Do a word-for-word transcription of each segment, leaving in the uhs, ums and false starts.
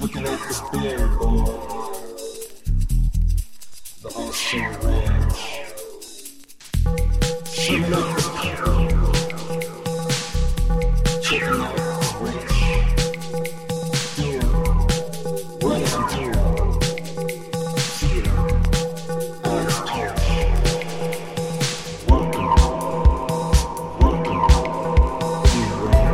Looking at the billboard, the Austin Ranch. Checking out the people, checking out the rich. Yeah, what I'm doing. Yeah, I'm talking. Welcome, welcome, yeah.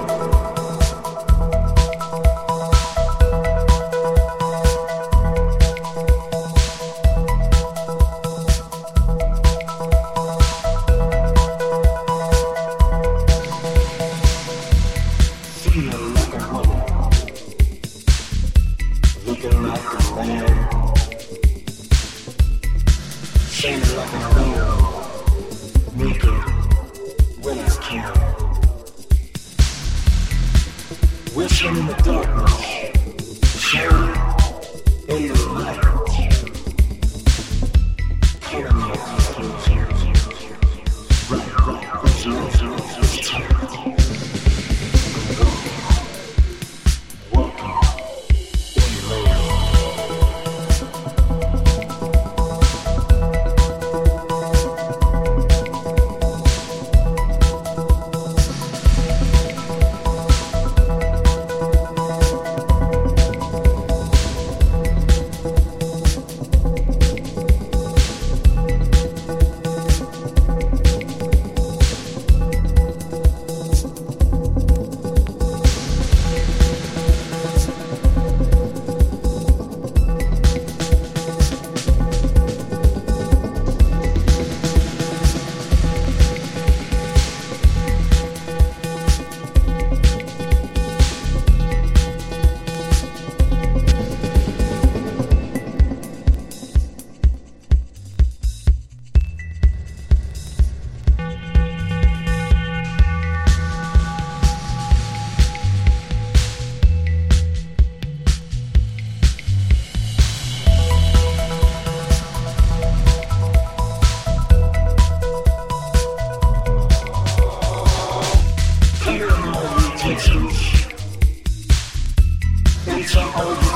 Feeling like a woman, looking like a man, shining like a girl, naked when I can. Wishing in the darkness, shining in the light. Killing me with confusion. Right, right, it's yours, it's time. Into all